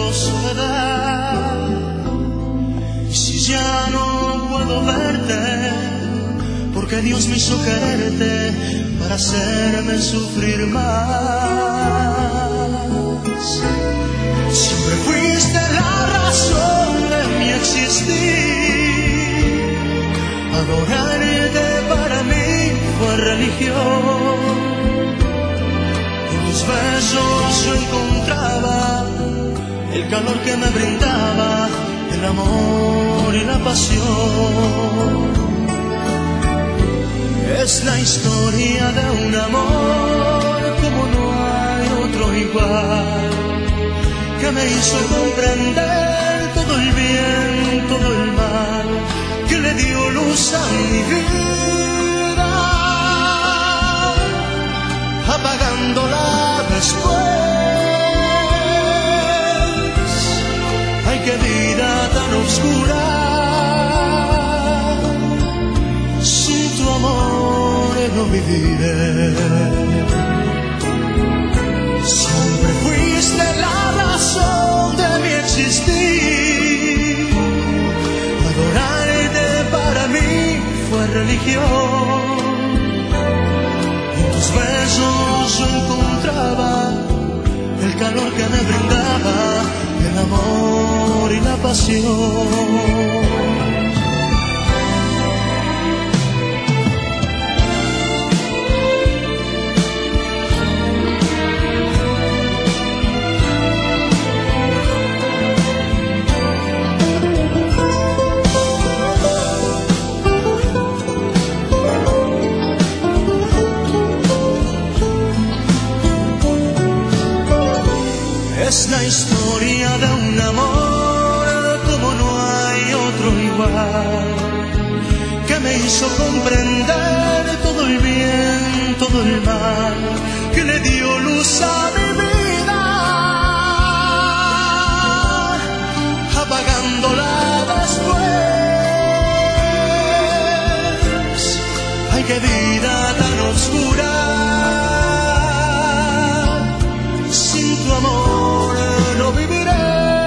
soledad. Y si ya no puedo verte, porque Dios me hizo quererte para hacerme sufrir más. Siempre fuiste la razón de mi existir. Adorarte para mí fue religión. En tus besos yo encontraba el calor que me brindaba el amor y la pasión. Es la historia de un amor como no hay otro igual, que me hizo comprender todo el bien, todo el mal, que le dio luz a mi vida, apagándola después. Ay, qué vida tan oscura, sin tu amor no viviré. Siempre fuiste la razón de mi existir. Adorarte para mí fue religión. En tus besos yo encontraba el calor que me brindaba el amor y la pasión. Es la historia de un amor como no hay otro igual, que me hizo comprender todo el bien, todo el mal, que le dio luz a mi vida, apagándola después. Ay, qué vida tan oscura, sin tu amor no viviré.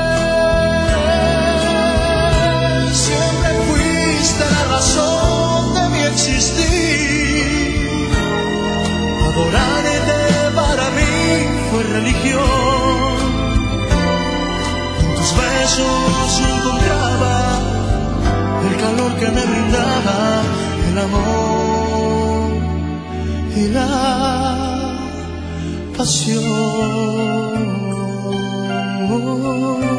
Siempre fuiste la razón de mi existir. Adorarte para mí fue religión. En tus besos yo encontraba el calor que me brindaba el amor y la pasión.